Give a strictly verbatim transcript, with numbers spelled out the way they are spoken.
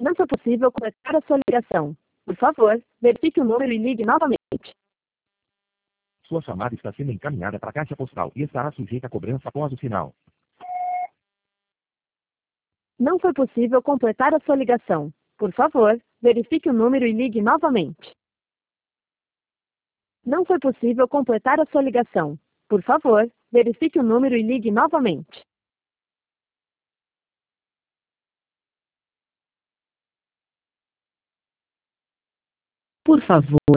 Não foi possível completar a sua ligação. Por favor, verifique o número e ligue novamente. Sua chamada está sendo encaminhada para a caixa postal e estará sujeita a cobrança após o sinal. Não foi possível completar a sua ligação. Por favor, verifique o número e ligue novamente. Não foi possível completar a sua ligação. Por favor, verifique o número e ligue novamente. Por favor,